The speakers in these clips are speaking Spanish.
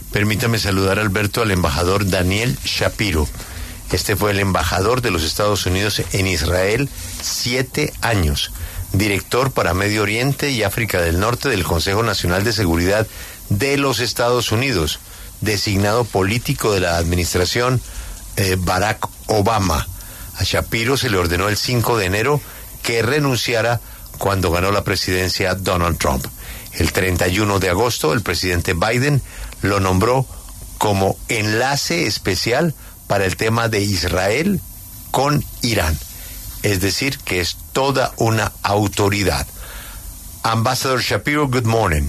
Permítame saludar, Alberto, al embajador Daniel Shapiro. Este fue el embajador de los Estados Unidos en Israel 7 años, director para Medio Oriente y África del Norte del Consejo Nacional de Seguridad de los Estados Unidos, designado político de la administración Barack Obama. A Shapiro se le ordenó el 5 de enero que renunciara cuando ganó la presidencia Donald Trump. El 31 de agosto, el presidente Biden lo nombró como enlace especial para el tema de Israel con Irán. Es decir, que es toda una autoridad. Ambassador Shapiro, good morning.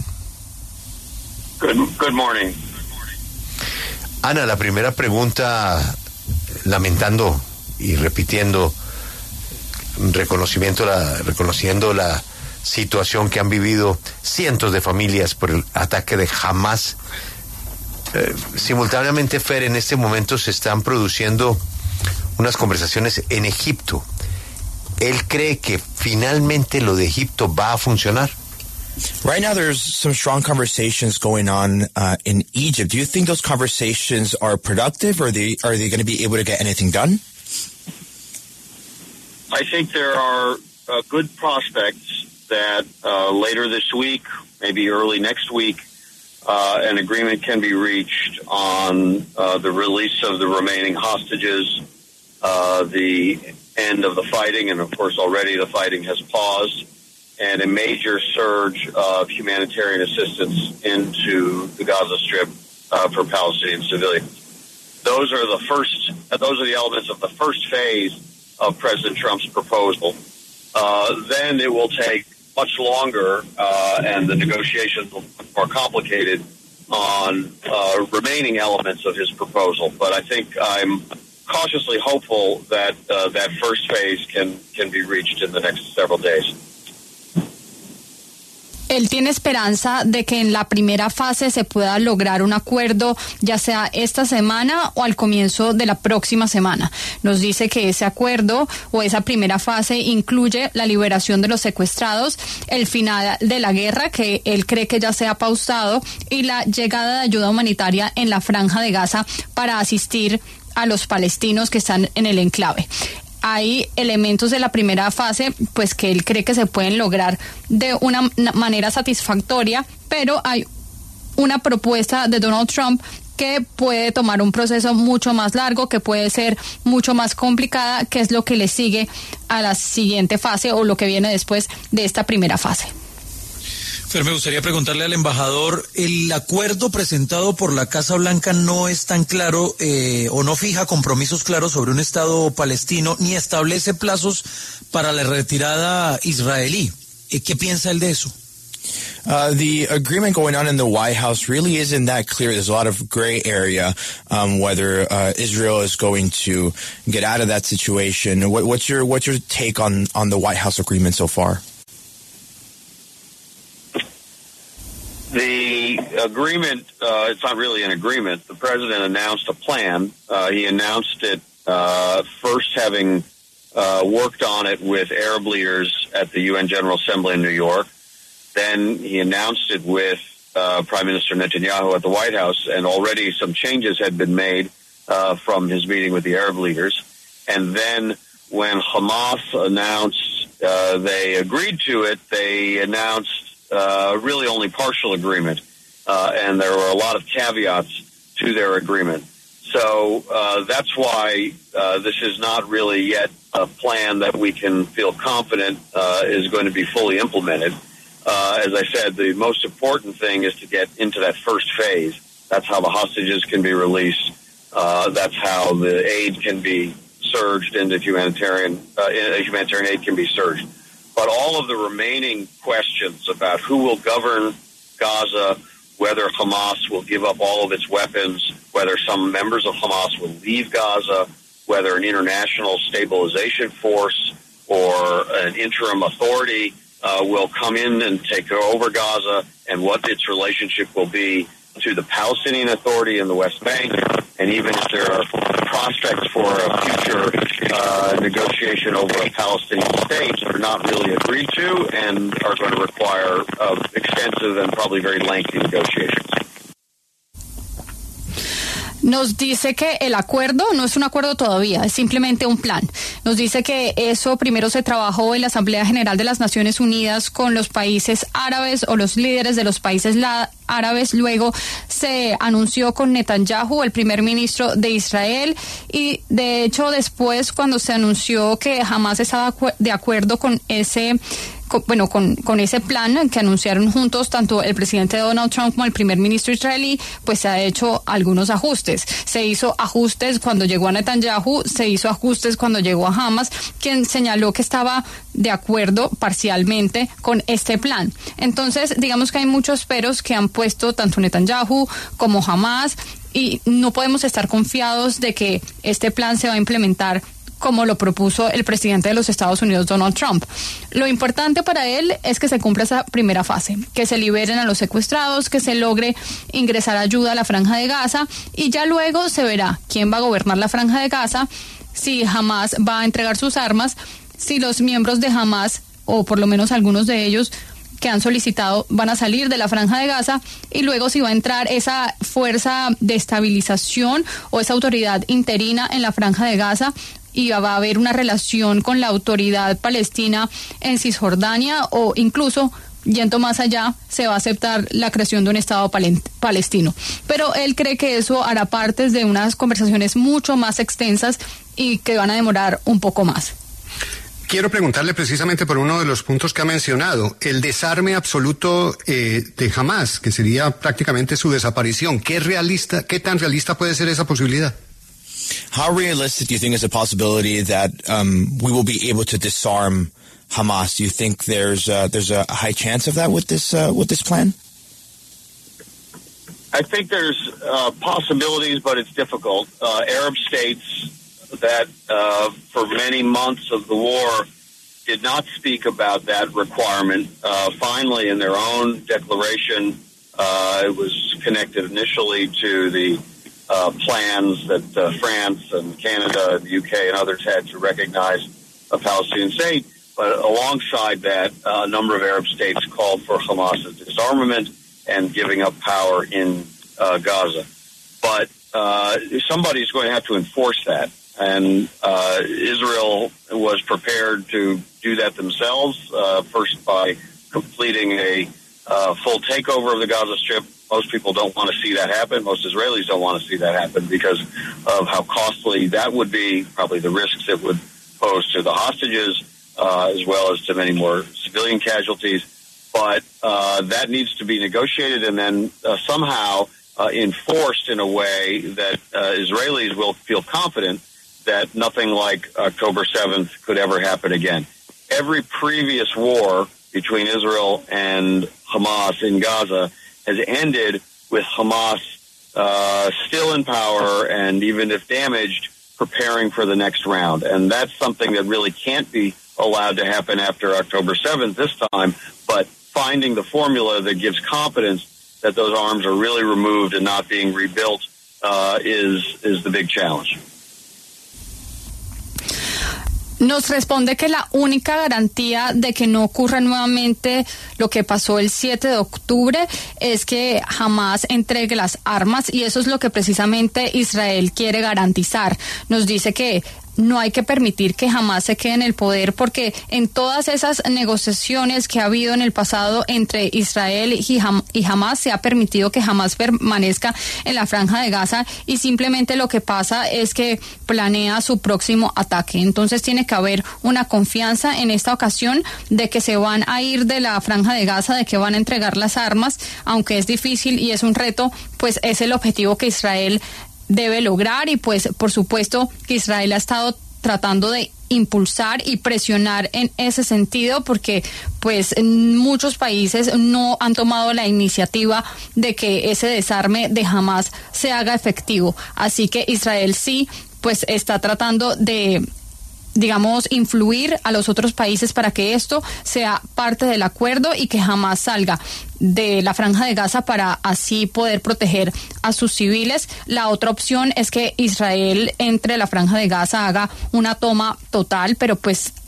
Good morning. Ana, la primera pregunta, lamentando y repitiendo, reconociendo la situación que han vivido cientos de familias por el ataque de Hamas. Simultáneamente, Fer, en este momento se están produciendo unas conversaciones en Egipto. ¿Él cree que finalmente lo de Egipto va a funcionar? Right now, there's some strong conversations going on in Egypt. Do you think those conversations are productive, or are they going to be able to get anything done? I think there are good prospects that later this week, maybe early next week, an agreement can be reached on the release of the remaining hostages, the end of the fighting, and of course already the fighting has paused, and a major surge of humanitarian assistance into the Gaza Strip for Palestinian civilians. Those are the elements of the first phase of President Trump's proposal. Then it will take much longer, and the negotiations will be more complicated on remaining elements of his proposal. But I think I'm cautiously hopeful that that first phase can be reached in the next several days. Él tiene esperanza de que en la primera fase se pueda lograr un acuerdo, ya sea esta semana o al comienzo de la próxima semana. Nos dice que ese acuerdo o esa primera fase incluye la liberación de los secuestrados, el final de la guerra, que él cree que ya se ha pausado, y la llegada de ayuda humanitaria en la Franja de Gaza para asistir a los palestinos que están en el enclave. Hay elementos de la primera fase, pues que él cree que se pueden lograr de una manera satisfactoria, pero hay una propuesta de Donald Trump que puede tomar un proceso mucho más largo, que puede ser mucho más complicada, que es lo que le sigue a la siguiente fase o lo que viene después de esta primera fase. Fer, me gustaría preguntarle al embajador, el acuerdo presentado por la Casa Blanca no es tan claro o no fija compromisos claros sobre un Estado palestino ni establece plazos para la retirada israelí. ¿Qué piensa él de eso? The agreement going on in the White House really isn't that clear. There's a lot of gray area whether Israel is going to get out of that situation. What's your take on the White House agreement so far? The agreement, it's not really an agreement. The president announced a plan. He announced it first having worked on it with Arab leaders at the UN General Assembly in New York. Then he announced it with Prime Minister Netanyahu at the White House, and already some changes had been made from his meeting with the Arab leaders. And then when Hamas announced they agreed to it, they announced really only partial agreement, and there were a lot of caveats to their agreement. So that's why this is not really yet a plan that we can feel confident is going to be fully implemented. As I said, the most important thing is to get into that first phase. That's how the hostages can be released. That's how the aid can be surged into humanitarian aid can be surged. But all of the remaining questions about who will govern Gaza, whether Hamas will give up all of its weapons, whether some members of Hamas will leave Gaza, whether an international stabilization force or an interim authority will come in and take over Gaza, and what its relationship will be to the Palestinian Authority in the West Bank, and even if there are prospects for a future negotiation over a Palestinian state, are not really agreed to and are going to require extensive and probably very lengthy negotiations. Nos dice que el acuerdo no es un acuerdo todavía, es simplemente un plan. Nos dice que eso primero se trabajó en la Asamblea General de las Naciones Unidas con los países árabes o los líderes de los países árabes. Luego se anunció con Netanyahu, el primer ministro de Israel, y de hecho después, cuando se anunció que Hamás estaba de acuerdo con ese con ese plan que anunciaron juntos tanto el presidente Donald Trump como el primer ministro israelí, pues se ha hecho algunos ajustes. Se hizo ajustes cuando llegó a Netanyahu, se hizo ajustes cuando llegó a Hamás, quien señaló que estaba de acuerdo parcialmente con este plan. Entonces, digamos que hay muchos peros que han puesto tanto Netanyahu como Hamás, y no podemos estar confiados de que este plan se va a implementar como lo propuso el presidente de los Estados Unidos, Donald Trump. Lo importante para él es que se cumpla esa primera fase, que se liberen a los secuestrados, que se logre ingresar ayuda a la Franja de Gaza, y ya luego se verá quién va a gobernar la Franja de Gaza, si Hamás va a entregar sus armas, si los miembros de Hamás, o por lo menos algunos de ellos que han solicitado, van a salir de la Franja de Gaza, y luego si va a entrar esa fuerza de estabilización o esa autoridad interina en la Franja de Gaza, y va a haber una relación con la autoridad palestina en Cisjordania, o incluso, yendo más allá, se va a aceptar la creación de un Estado palestino. Pero él cree que eso hará parte de unas conversaciones mucho más extensas y que van a demorar un poco más. Quiero preguntarle precisamente por uno de los puntos que ha mencionado, el desarme absoluto de Hamás, que sería prácticamente su desaparición. ¿Qué tan realista puede ser esa posibilidad? How realistic do you think is the possibility that we will be able to disarm Hamas? Do you think there's a high chance of that with this plan? I think there's possibilities, but it's difficult. Arab states that for many months of the war did not speak about that requirement. Finally, in their own declaration, it was connected initially to the plans that France and Canada and the UK and others had to recognize a Palestinian state. But alongside that, a number of Arab states called for Hamas's disarmament and giving up power in Gaza. But somebody's going to have to enforce that. And Israel was prepared to do that themselves, first by completing a full takeover of the Gaza Strip. Most people don't want to see that happen. Most Israelis don't want to see that happen because of how costly that would be, probably the risks it would pose to the hostages, as well as to many more civilian casualties. But that needs to be negotiated and then somehow enforced in a way that Israelis will feel confident that nothing like October 7th could ever happen again. Every previous war between Israel and Hamas in Gaza has ended with Hamas still in power and, even if damaged, preparing for the next round. And that's something that really can't be allowed to happen after October 7th this time, but finding the formula that gives confidence that those arms are really removed and not being rebuilt is the big challenge. Nos responde que la única garantía de que no ocurra nuevamente lo que pasó el 7 de octubre es que Hamás entregue las armas, y eso es lo que precisamente Israel quiere garantizar. Nos dice que no hay que permitir que Hamás se quede en el poder, porque en todas esas negociaciones que ha habido en el pasado entre Israel y Hamás se ha permitido que Hamás permanezca en la Franja de Gaza, y simplemente lo que pasa es que planea su próximo ataque. Entonces tiene que haber una confianza en esta ocasión de que se van a ir de la Franja de Gaza, de que van a entregar las armas, aunque es difícil y es un reto, pues es el objetivo que Israel debe lograr. Y pues por supuesto que Israel ha estado tratando de impulsar y presionar en ese sentido, porque pues muchos países no han tomado la iniciativa de que ese desarme de Hamás se haga efectivo. Así que Israel sí pues está tratando de, digamos, influir a los otros países para que esto sea parte del acuerdo y que Hamás salga de la Franja de Gaza para así poder proteger a sus civiles. La otra opción es que Israel entre la Franja de Gaza, haga una toma total, pero pues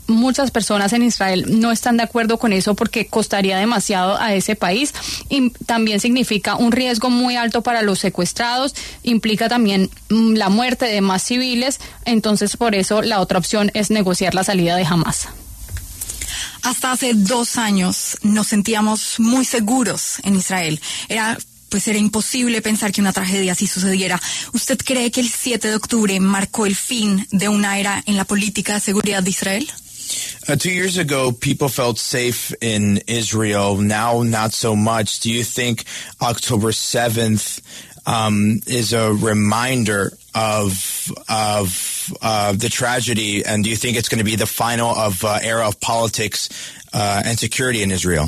muchas personas en Israel no están de acuerdo con eso porque costaría demasiado a ese país y también significa un riesgo muy alto para los secuestrados, implica también la muerte de más civiles, entonces por eso la otra opción es negociar la salida de Hamas. Hasta hace 2 años nos sentíamos muy seguros en Israel. Era imposible pensar que una tragedia así sucediera. ¿Usted cree que el 7 de octubre marcó el fin de una era en la política de seguridad de Israel? 2 years ago, people felt safe in Israel. Now, not so much. Do you think October 7th is a reminder of the tragedy, and do you think it's going to be the final era of politics and security in Israel?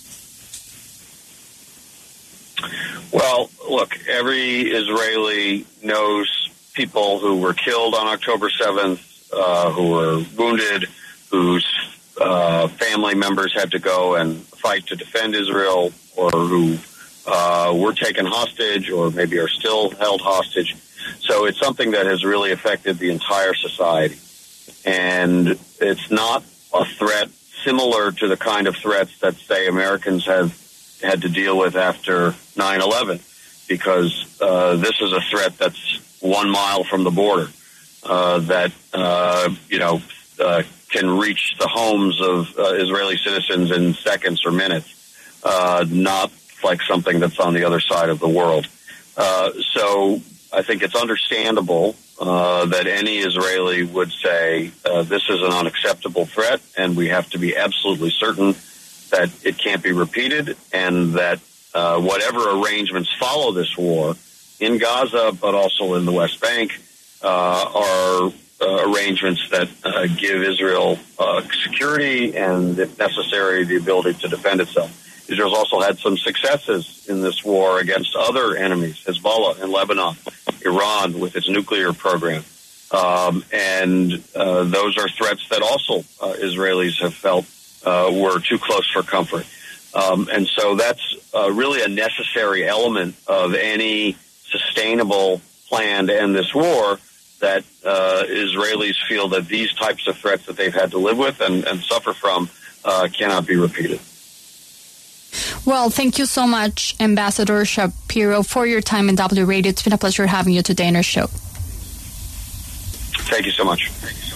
Well, look, every Israeli knows people who were killed on October 7th, who were wounded, whose family members had to go and fight to defend Israel, or who were taken hostage or maybe are still held hostage. So it's something that has really affected the entire society. And it's not a threat similar to the kind of threats that, say, Americans have had to deal with after 9/11, because this is a threat that's 1 mile from the border, that can reach the homes of Israeli citizens in seconds or minutes, not like something that's on the other side of the world. So I think it's understandable that any Israeli would say this is an unacceptable threat, and we have to be absolutely certain that it can't be repeated, and that whatever arrangements follow this war in Gaza, but also in the West Bank, are arrangements that give Israel security and, if necessary, the ability to defend itself. Israel's also had some successes in this war against other enemies, Hezbollah in Lebanon, Iran with its nuclear program. And those are threats that also Israelis have felt were too close for comfort. And so that's really a necessary element of any sustainable plan to end this war, that Israelis feel that these types of threats that they've had to live with and suffer from cannot be repeated. Well, thank you so much, Ambassador Shapiro, for your time in W Radio. It's been a pleasure having you today on our show. Thank you so much.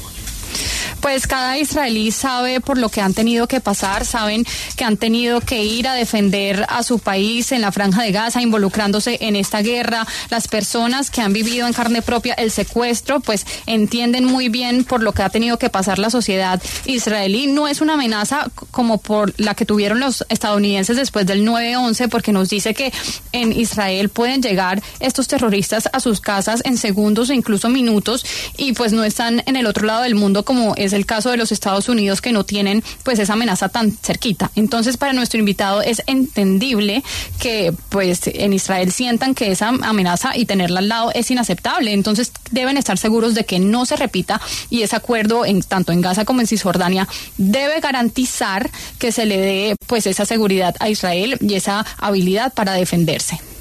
Pues cada israelí sabe por lo que han tenido que pasar, saben que han tenido que ir a defender a su país en la Franja de Gaza, involucrándose en esta guerra. Las personas que han vivido en carne propia el secuestro, pues entienden muy bien por lo que ha tenido que pasar la sociedad israelí. No es una amenaza como por la que tuvieron los estadounidenses después del 9/11, porque nos dice que en Israel pueden llegar estos terroristas a sus casas en segundos o incluso minutos, y pues no están en el otro lado del mundo como es el caso de los Estados Unidos, que no tienen pues esa amenaza tan cerquita. Entonces, para nuestro invitado es entendible que pues en Israel sientan que esa amenaza y tenerla al lado es inaceptable. Entonces deben estar seguros de que no se repita, y ese acuerdo tanto en Gaza como en Cisjordania debe garantizar que se le dé pues esa seguridad a Israel y esa habilidad para defenderse.